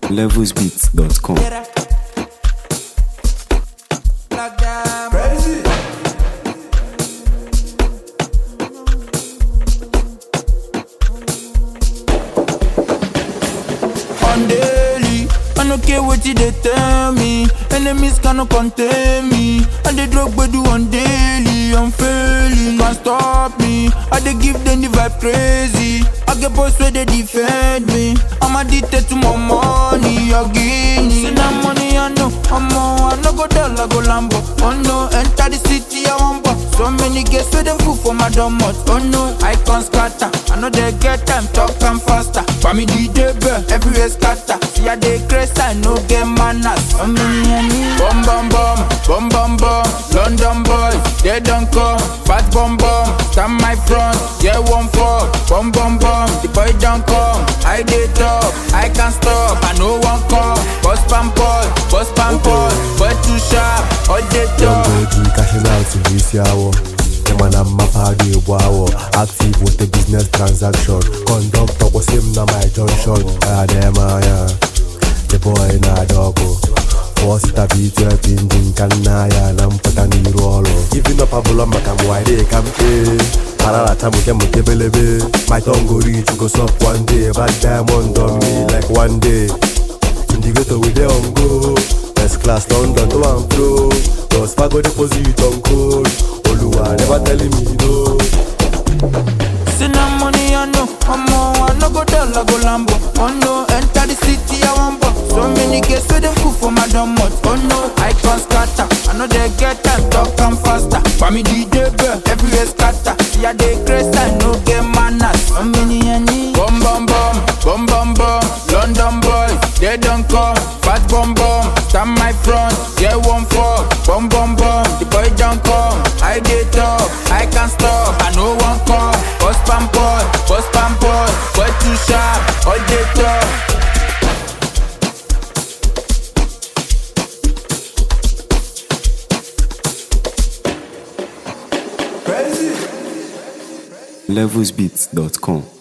levelsbeats.com. Crazy. On daily, I no care what they tell me. Enemies cannot contain me. And the drug we do on daily, I'm failing, can't stop me. I dey give them the vibe crazy. I get boys where they defend me. I'm addicted to my money again. See that money I know, I no go dollar, go Lambo. Oh no, enter the city I want but so many girls where they fool for my domot. Oh no, I can't scatter. I know they get time, talk and faster. For me DJ bear, everywhere scatter. See I dey crazy, I no get manners. So many enemies. Bum bum bum, bum bum bum. London boys, they don't come. Fat bum bum, stand my front. Yeah, one for bum bum bum. The boy don't come. I dey top, I can't stop. I no one come. Boss pampol, boy too sharp. All day top. Young boy cashing out in this hour. The man a map a dey wow. Active with the business transaction. Conductor was him na my junction. Them the boy na dogo. Force it a beat your engine kanaya na mpata ni rolo. Giving up a bull on my cam why they come pay. Parala tamu kemu kebelebe. My tongue go reach go suck one day. Bad diamond on me like one day. In the ghetto with the on go. Best class London to and flow. Cause Fago deposit on code. Oluwa never telling me no. See that money I know, I no go dollar, go Lambo. Oh no, enter the city I want but so many girls where they fool for my domot. Oh no, I can't scatter. I know they get time, talk and faster. For me DJ bear, everywhere scatter. See I dey crazy, I no get manners. So many enemies. Bum bum bum, bum bum bum. London boys, they don't come. Fat bum bum, stand my front. Yeah, one for bum bum bum. The boy don't come. I dey top, I can't stop. I no one come. Boss pampol, boy too sharp. All day top. levelsbeats.com.